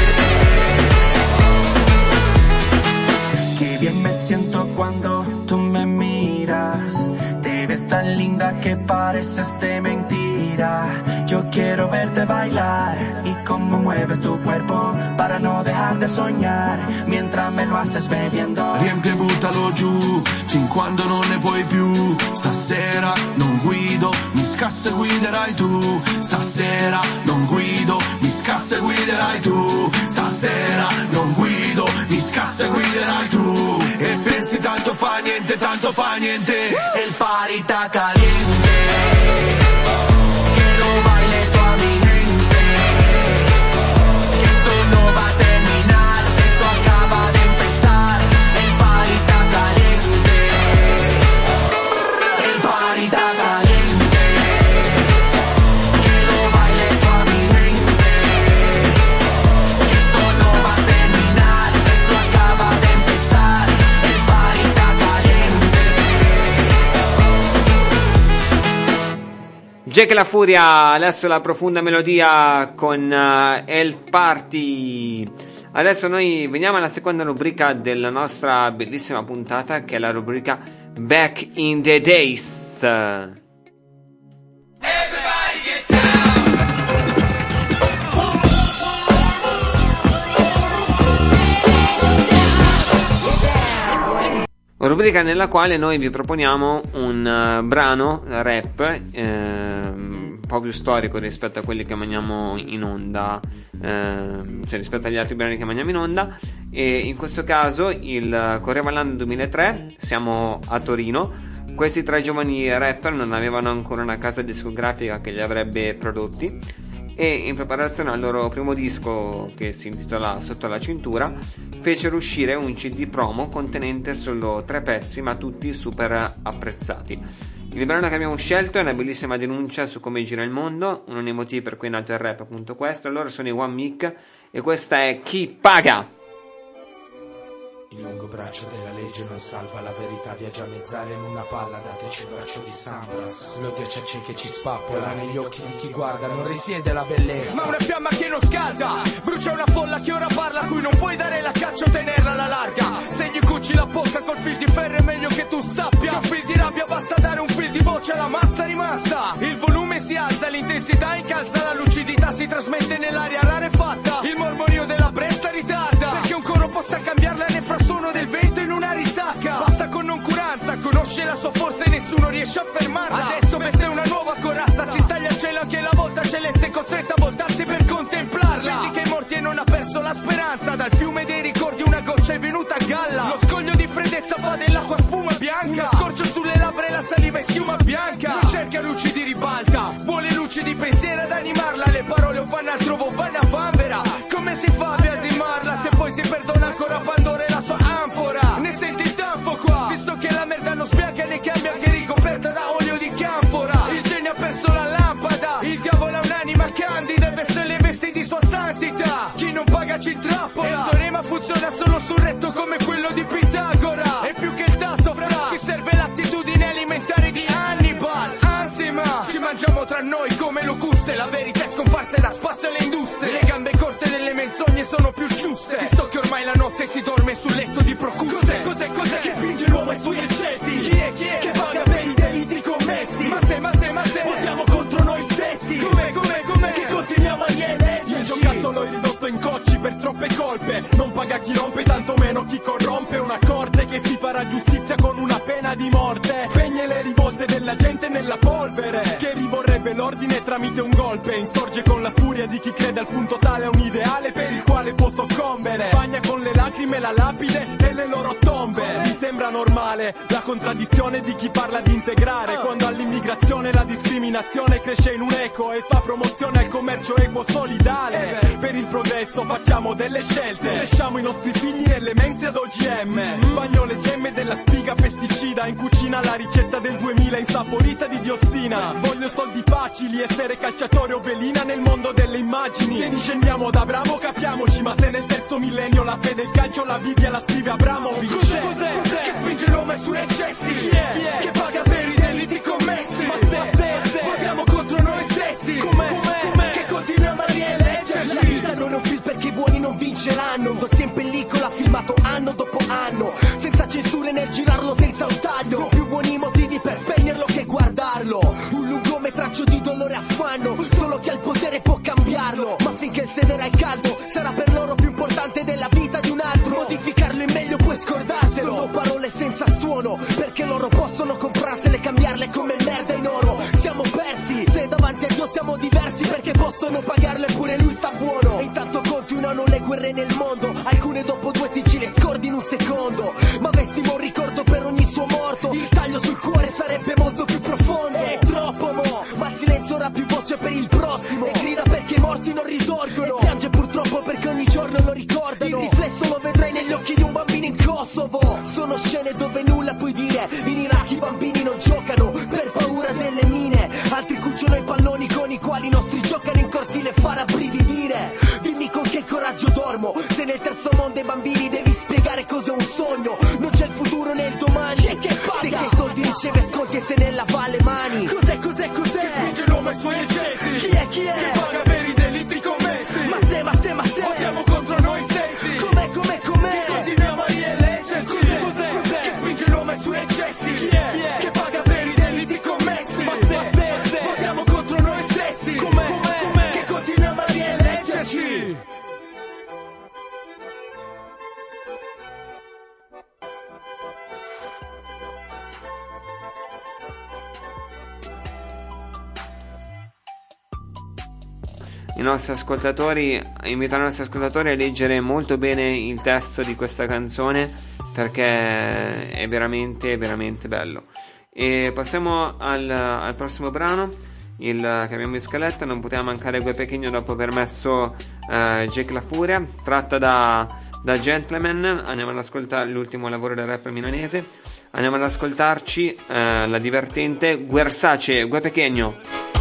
Qué bien me siento cuando tú me miras, te ves tan linda que pareces de mentira. Yo quiero verte bailar y cómo mueves tu cuerpo para no dejar de soñar mientras me lo haces bebiendo. Riempie e buttalo giù fin quando non ne puoi più. Stasera non guido, mi scassa e guiderai tu. Stasera non guido, mi scassa e guiderai tu. Stasera non guido, mi scassa e guiderai tu. E pensi tanto fa niente, tanto fa niente. El party está caliente, que lo baile toda mi gente, que esto no va a terminar, esto acaba de empezar. El party está caliente, Jack la Furia, adesso la profonda melodia con uh, El Party. Adesso noi veniamo alla seconda rubrica della nostra bellissima puntata, che è la rubrica Back in the Days. Everybody get down. Rubrica nella quale noi vi proponiamo un uh, brano rap eh, un po' più storico rispetto a quelli che mandiamo in onda, eh, cioè rispetto agli altri brani che mandiamo in onda. E in questo caso il correva l'anno duemilatré, siamo a Torino. Questi tre giovani rapper non avevano ancora una casa discografica che li avrebbe prodotti, e in preparazione al loro primo disco, che si intitola Sotto la cintura, fecero uscire un C D promo contenente solo tre pezzi, ma tutti super apprezzati. Il brano che abbiamo scelto è una bellissima denuncia su come gira il mondo, uno dei motivi per cui è nato il rap, appunto questo. Loro sono i One Mic e questa è Chi Paga. Il lungo braccio della legge non salva, la verità viaggia a mezz'aria in una palla, dateci il braccio di Sambras. L'odio c'è c'è che ci spappola, negli occhi di chi guarda non risiede la bellezza. Ma una fiamma che non scalda, brucia una folla che ora parla, a cui non puoi dare la caccia o tenerla alla larga. Se gli cuci la bocca col fil di ferro è meglio che tu sappia che un fil di rabbia basta dare un fil di voce alla massa rimasta. Il volume si alza, l'intensità incalza, la lucidità si trasmette nell'aria rarefatta. Il mormorio della brezza ritarda, perché un coro possa cambiarla nel frastuono del vento in una risacca. Passa con noncuranza, conosce la sua forza e nessuno riesce a fermarla. Adesso veste una nuova corazza, si staglia al cielo anche la volta celeste, costretta a voltarsi per contemplarla. Vedi che è morti e non ha perso la speranza, dal fiume dei ricordi una goccia è venuta a galla. Lo scoglio di freddezza fa dell'acqua spuma bianca, uno scorcio sulle labbra e la saliva è schiuma bianca. Non cerca luci di ribalta, vuole luci di pensiero ad animarla. Le parole o vanno altrove o vanno a vanvera. Come si fa a biasimarla se poi si perdona ancora Pandora e la sua anfora? Ne senti il tanfo qua, visto che la merda non spiaga né cambia, che ricoperta da olio di canfora. Il genio ha perso la lampada, il diavolo ha un'anima candida e veste le vesti di sua santità. Chi non paga ci intrappola, e il teorema funziona solo sul retto come quello di Pitagora. E più che il tatto fra, ci serve l'attitudine alimentare di Hannibal. Ansima, ci mangiamo tra noi come locuste, la verità è scomparsa da spazio alle industrie. Le gambe corte delle menzogne sono più giuste, visto che ormai la notte si dorme sul letto di Procuste. Cos'è, cos'è, cos'è che spinge l'uomo ai suoi eccessi? Chi è, chi è che paga per i delitti commessi? Ma se, ma se, ma se votiamo contro noi stessi, com'è, com'è, com'è che continuiamo a eleggerci? Il giocattolo è ridotto in cocci per troppe colpe, non paga chi rompe, tantomeno chi corrompe. Una corte che si farà giustizia con una pena di morte, spegne le rivolte della gente nella polvere, che rivorrebbe l'ordine tramite un golpe. Insorge con la furia di chi crede al punto tale a un ideale per il quale può soccombere. Bagna con le lacrime la lapide e le loro tombe. Mi sembra normale la contraddizione di chi parla di integrare, quando all'immigrazione la discriminazione cresce in un eco e fa promozione al commercio equo solidale. Per il progresso facciamo delle scelte, cresciamo i nostri figli nelle mense ad O G M. Bagno le gemme della spiga pesticida, in cucina la ricetta del duemila insaporita di diossina. Voglio soldi facili, essere calciatore o velina nel mondo delle immagini. Se discendiamo da Abramo capiamoci, ma se nel terzo millennio la fede del calcio la Bibbia la scrive Abramovic. Cos'è, cos'è, cos'è che spinge l'uomo ai suoi eccessi? Chi è, chi è che paga per i delitti commessi? Ma se, se, se votiamo contro noi stessi, com'è, com'è, com'è che continuiamo a rieleggerci? La vita non è un film perché i buoni non vinceranno, un dossier in pellicola filmato anno dopo anno, senza censure nel girarlo senza un taglio, con più buoni motivi per spegnerlo che guardarlo. Un lungometraggio di dolore e affanno, solo chi ha il potere può cambiarlo, ma finché il sedere è caldo sarà per loro più importante della vita di un altro. Modificarlo in meglio puoi scordartelo, sono parole senza suono, perché loro possono comprarsele e cambiarle come merda in oro. Siamo persi, se davanti a Dio siamo diversi, perché possono pagarle pure lui sta buono. E intanto continuano le guerre nel mondo, alcune dopo due ti ci le scordi in un secondo. Ma avessimo un ricordo per ogni suo morto, il taglio sul cuore sarebbe molto più profondo. È troppo mo, ma il silenzio ora ha più voce per il prossimo, e grida perché i morti non risorgono, e piange purtroppo perché ogni giorno lo ricordano. Il riflesso lo vedrai negli occhi di un bambino in Kosovo. Sono scene dove nulla puoi dire, in Iraq i bambini non giocano per paura delle mine, altri cuciono i palloni con i quali i nostri giocano in cortile fa rabbrividire. Dimmi con che coraggio dormo, se nel terzo mondo ai bambini devi spiegare cos'è un sogno. Non c'è il futuro né il domani, c'è che paga, se che i soldi riceve sconti e se ne lava le mani. Cos'è, cos'è, cos'è che spinge l'uomo ai i nostri ascoltatori, invito i nostri ascoltatori a leggere molto bene il testo di questa canzone, perché è veramente veramente bello. E passiamo al, al prossimo brano, il che abbiamo in scaletta. Non poteva mancare Gue Pequeno dopo aver messo eh, Jake La Furia, tratta da, da Gentleman. Andiamo ad ascoltare l'ultimo lavoro del rapper milanese. Andiamo ad ascoltarci eh, la divertente Guersace, Gue Pequeno.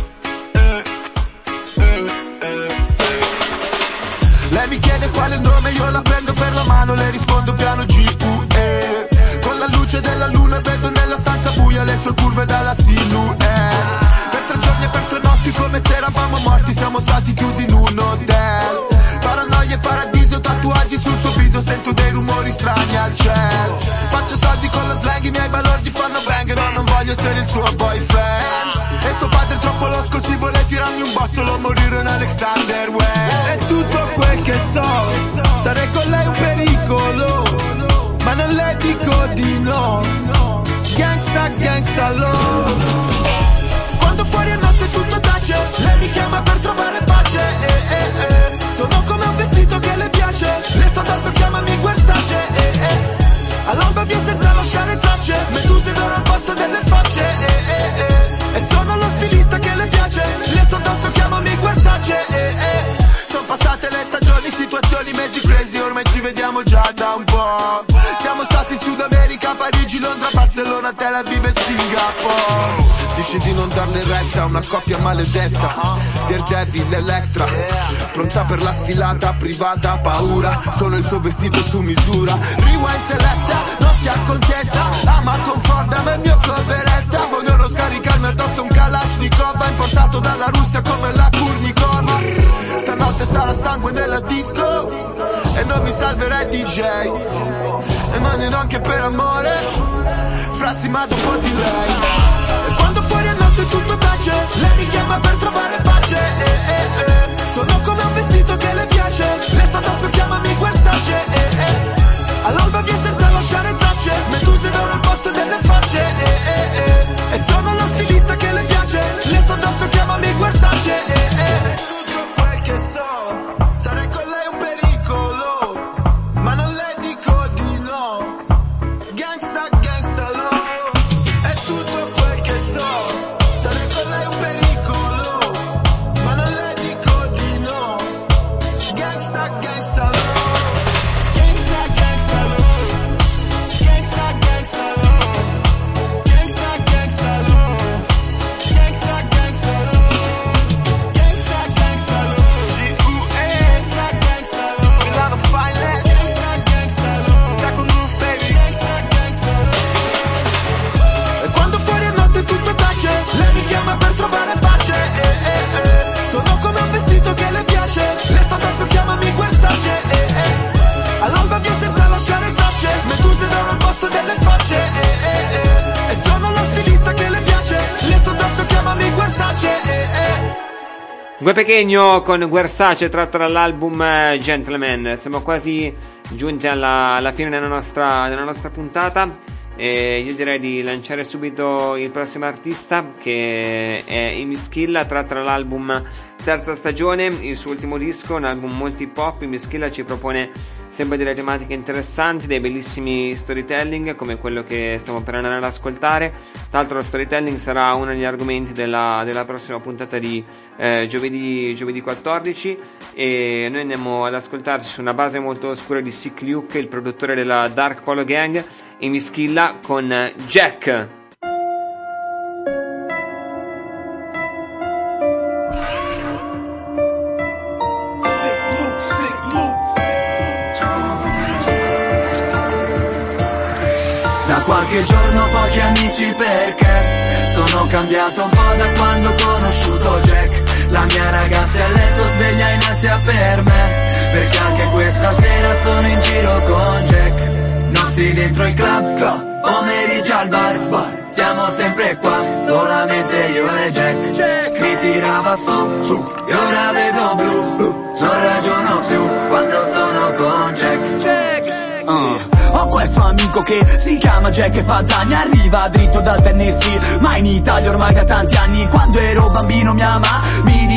Lei mi chiede quale nome, io la prendo per la mano, le rispondo piano G U E. Con la luce della luna vedo nella stanza buia le sue curve dalla silhouette. Per tre giorni e per tre notti come se eravamo morti, siamo stati chiusi in un hotel. Paranoia e paradiso, tatuaggi sul suo viso, sento dei rumori strani al cielo. Faccio soldi con lo slang, i miei balordi fanno bang, no, non voglio essere il suo boyfriend. E suo padre è troppo losco, si vuole tirarmi un bossolo, morire in Alexander Wang. È tutto quel che so, stare con lei è un pericolo, ma non le dico di no. Gangsta, gangsta love. Quando fuori è notte tutto tace, lei mi chiama per trovare pace, eh, eh, eh. Sono come un vestito che le piace, le sto addosso, chiamami Guersace, eh, eh. All'alba via senza lasciare tracce, meduse d'oro al posto delle facce, eh, eh, eh. E sono lo stilista che le piace, le sto addosso, chiamami Guersace, eh, eh. Sono passate le stagioni, situazioni, mezzi crazy, ormai ci vediamo già da un po'. Siamo stati in Sud America, Parigi, Londra, Barcellona, Tel Aviv e Singapore. Dici di non darle retta, una coppia maledetta, Daredevil, Electra, pronta per la sfilata privata, paura, solo il suo vestito su misura. Rewind seletta, non si accontenta, ama Tom Ford, ama il mio flow beretta. Vogliono scaricarmi addosso un Kalashnikov, importato dalla Russia come la Kurnikova. Stanotte sarà sangue nella disco e non mi salverà il D J, e manierò anche per amore, frassi ma dopo di lei. E quando fuori è notte tutto tace, lei mi chiama per trovare pace, eh, eh, eh. Sono come un vestito che le piace, le sto addosso, chiamami Guersace, eh, eh. All'alba via senza lasciare tracce, meduse d'oro al posto delle facce, eh, eh, eh. E sono lo stilista che le piace, le sto addosso, chiamami Guersace, eh, eh. Che so, stare con lei è un pericolo, ma non le dico di no. Gangsta, gangsta love. È tutto quel che so, stare con lei è un pericolo, ma non le dico di no. Gangsta, gangsta love. Gangsta, gangsta love. Gangsta, gangsta love. Gangsta, gangsta love. Gangsta, gangsta love. Gangsta, gangsta love. E quando fuori è notte tutto tace, lei mi chiama per trovare pace, eh, eh, eh. Sono come un vestito che le piace, le sto addosso, chiamami Guersace, eh, eh. All'alba via senza lasciare tracce, meduse d'oro al posto delle facce, eh, eh, eh. E sono lo stilista che le piace, le sto addosso, chiamami Guersace, eh, eh. Gue Pequeno con Guersace, tratto dall'album eh, Gentleman. Siamo quasi giunti alla, alla fine della nostra, della nostra puntata, e io direi di lanciare subito il prossimo artista, che è Amy Schilla, tratto dall'album Terza Stagione, il suo ultimo disco, un album molto hip hop. Amy Schilla ci propone sempre delle tematiche interessanti, dei bellissimi storytelling come quello che stiamo per andare ad ascoltare. Tra l'altro lo storytelling sarà uno degli argomenti della, della prossima puntata di eh, giovedì, giovedì quattordici, e noi andiamo ad ascoltarci su una base molto oscura di Sick Luke, il produttore della Dark Polo Gang, Amy Schilla con Jack. Qualche giorno pochi amici perché sono cambiato un po' da quando ho conosciuto Jack. La mia ragazza è a letto sveglia in ansia per me, perché anche questa sera sono in giro con Jack. Notti dentro il club, club, pomeriggi al bar, bar. Siamo sempre qua, solamente io e Jack. Jack mi tirava su, su, e ora vedo blu, blu. Non ragiono più quando sono con Jack. Jack, uh. Ho questo amico che si chiama Jack e fa danni, arriva dritto dal Tennessee, ma in Italia ormai da tanti anni. Quando ero bambino mia mamma mi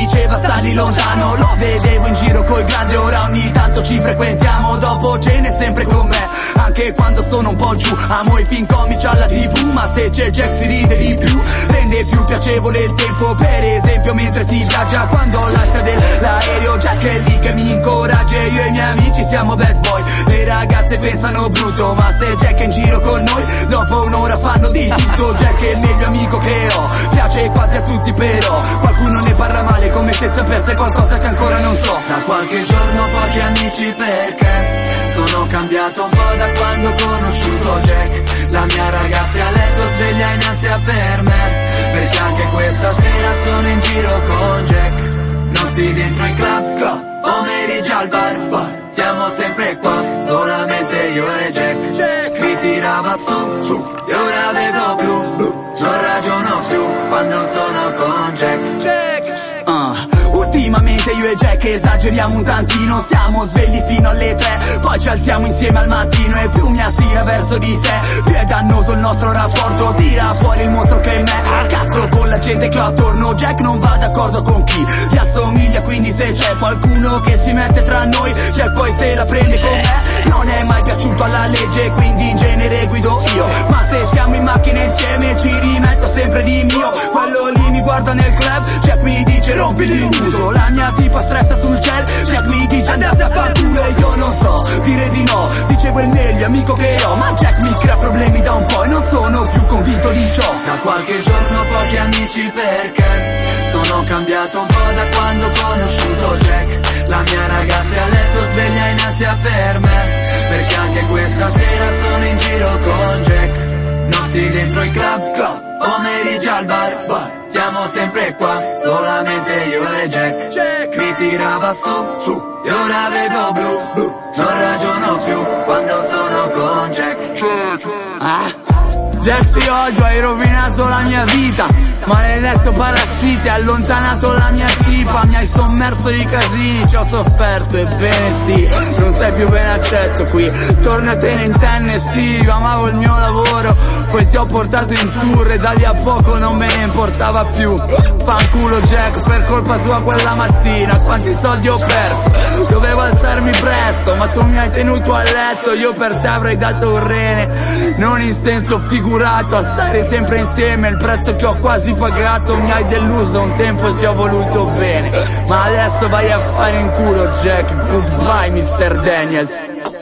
diceva stagli lontano. Lo vedevo in giro coi grandi, ora ogni tanto ci frequentiamo. Dopo cene sempre con me, anche quando sono un po' giù. Amo i film comici alla tv, ma se c'è Jack si ride di più. Rende più piacevole il tempo, per esempio mentre si viaggia. Quando lascia dell'aereo, Jack è lì che mi incoraggia. Io e i miei amici siamo bad boy, le ragazze pensano brutto, ma se Jack è in giro con noi, dopo un'ora fanno di tutto. Jack è il meglio amico che ho, piace quasi a tutti però qualcuno ne parla male come se sapesse qualcosa che ancora non so. Da qualche giorno pochi amici perché sono cambiato un po' da quando ho conosciuto Jack. La mia ragazza a letto sveglia in ansia per me, perché anche questa sera sono in giro con Jack. Notti dentro i club, club, pomeriggi al bar, bar. Siamo sempre qua, solamente io e Jack. Jack mi tirava su, su, e ora vedo blu, blu. Non ragiono più quando sono con Jack. Jack uh. Ultimamente io e Jack esageriamo un tantino, stiamo svegli fino alle tre, poi ci alziamo insieme al mattino e più mi attira verso di sé, più è dannoso il nostro rapporto, tira fuori il mostro che è me, cazzo con la gente che ho attorno. Jack non va d'accordo con chi gli assomiglia, quindi se c'è qualcuno che si mette tra noi, Jack poi se la prende con me. Non è mai piaciuto alla legge, quindi in genere guido io, ma se siamo in macchina insieme ci rimetto sempre di mio. Quello lì mi guarda nel club, Jack mi dice rompi il muso. La mia tipa stressa sul ciel, Jack mi dice andate a far culo e io non so dire di no, dicevo il meglio amico che ho, ma Jack mi crea problemi da un po' e non sono più convinto di ciò. Da qualche giorno pochi amici perché sono cambiato un po' da quando ho conosciuto Jack. La mia ragazza è a letto sveglia in ansia per me, perché anche questa sera sono in giro con Jack. Notti dentro i club, club, pomeriggi al bar, bar. Siamo sempre qua, solamente io e Jack. Jack mi tirava su, su, e ora vedo blu, blu. Non ragiono più quando sono con Jack. Ah, Jack ti odio, hai rovinato la mia vita. Maledetto parassita, hai allontanato la mia tipa. Mi hai sommerso di casini, ci ho sofferto, ebbene sì. Non sei più ben accetto qui, tornatene in Tennessee. Io amavo il mio lavoro, poi ti ho portato in tour e da lì a poco non me ne importava più. Fanculo Jack, per colpa sua quella mattina quanti soldi ho perso. Dovevo alzarmi presto, ma tu mi hai tenuto a letto. Io per te avrei dato un rene, non in senso figurato, a stare sempre insieme. Il prezzo che ho quasi pagato, mi hai deluso un tempo e ti ho voluto bene, ma adesso vai a fare in culo Jack. Goodbye mister Daniels.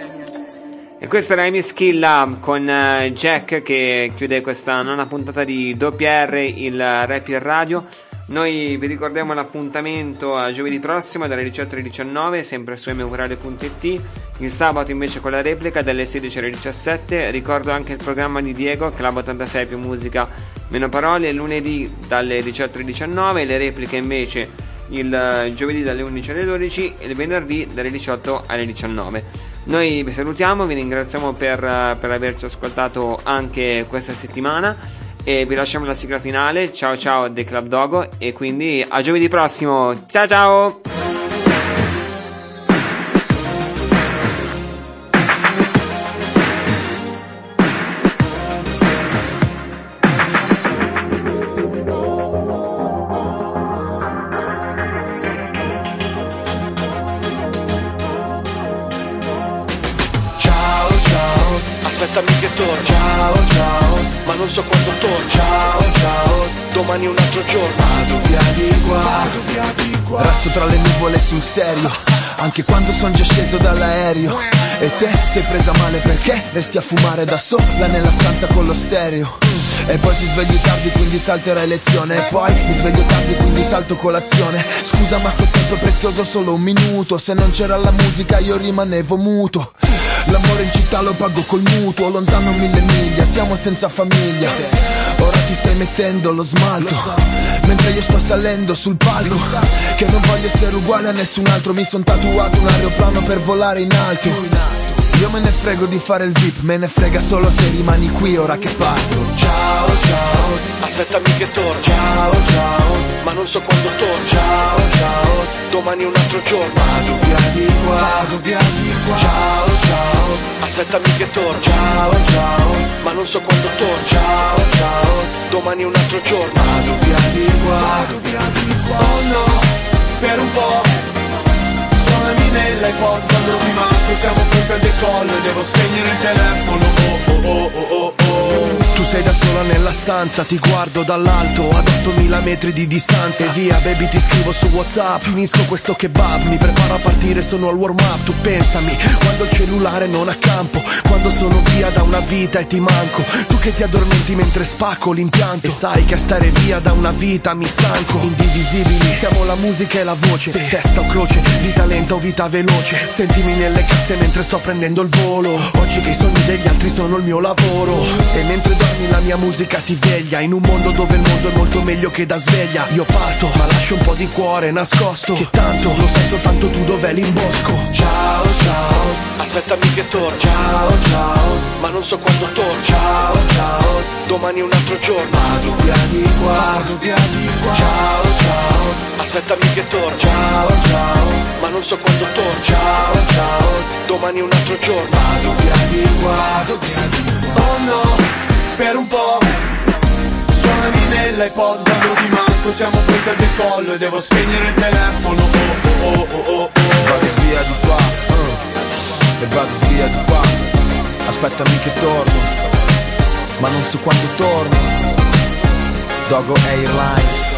E questo era Amy Skilla con uh, Jack, che chiude questa nona puntata di W R, il rap in radio. Noi vi ricordiamo l'appuntamento a giovedì prossimo dalle diciotto alle diciannove, sempre su m v radio punto i t. Il sabato invece con la replica dalle sedici alle diciassette. Ricordo anche il programma di Diego, Club ottantasei più musica meno parole, il lunedì dalle diciotto alle diciannove, le repliche invece il giovedì dalle undici alle dodici e il venerdì dalle diciotto alle diciannove. Noi vi salutiamo, vi ringraziamo per, per averci ascoltato anche questa settimana e vi lasciamo la sigla finale. Ciao ciao The Club Dogo, e quindi a giovedì prossimo. Ciao ciao. Aspettami che torno, ciao ciao, ma non so quando torno, ciao ciao, domani un altro giorno, vado via di qua, vado via di qua. Razzo tra le nuvole sul serio, anche quando son già sceso dall'aereo. E te sei presa male perché resti a fumare da sola nella stanza con lo stereo. E poi ti svegli tardi quindi salterai lezione. E poi mi sveglio tardi quindi salto colazione. Scusa ma sto tempo è prezioso, solo un minuto. Se non c'era la musica io rimanevo muto. L'amore in città lo pago col mutuo, lontano mille miglia, siamo senza famiglia. Ora ti stai mettendo lo smalto, mentre io sto salendo sul palco. Che non voglio essere uguale a nessun altro, mi son tatuato un aeroplano per volare in alto. Io me ne frego di fare il V I P, me ne frega solo se rimani qui ora che parto. Ciao ciao, aspettami che torno, ciao ciao, ma non so quando torno, ciao ciao, domani un altro giorno, vado via di qua, vado via di qua, ciao ciao, aspettami che torno, ciao ciao, ma non so quando torno, ciao ciao, domani un altro giorno, vado via di qua, vado via di qua. Oh no, per un po'. Suonami nell'iPod quando ti manco, siamo pronti al decollo e devo spegnere il telefono. Oh oh oh oh oh oh. Tu sei da sola nella stanza, ti guardo dall'alto ad ottomila metri di distanza. E via baby ti scrivo su WhatsApp, finisco questo kebab, mi preparo a partire, sono al warm up. Tu pensami, quando il cellulare non ha campo, quando sono via da una vita e ti manco. Tu che ti addormenti mentre spacco l'impianto, e sai che a stare via da una vita mi stanco. Indivisibili, siamo la musica e la voce, sì. Testa o croce, vita lenta o vita veloce. Sentimi nelle casse mentre sto prendendo il volo. Oggi che i sogni degli altri sono il mio lavoro. E mentre dormi la mia musica ti veglia, in un mondo dove il mondo è molto meglio che da sveglia. Io parto, ma lascio un po' di cuore nascosto, che tanto lo sai soltanto tu dov'è l'imbosco. Ciao ciao, aspettami che torno. Ciao ciao, ma non so quando torno. Ciao ciao, domani è un altro giorno. Vado via di qua, vado via di qua. Ciao ciao, aspettami che torno. Ciao ciao, ma non so quando torno. Ciao ciao, domani è un altro giorno. Vado via di qua, vado via di qua. Oh no, per un po'. Suonami nell'iPod quando ti manco, siamo pronti al decollo e devo spegnere il telefono. Oh oh oh oh oh oh. Vado via di qua, uh, e vado via di qua. Aspettami che torno, ma non so quando torno. Dogo Airlines.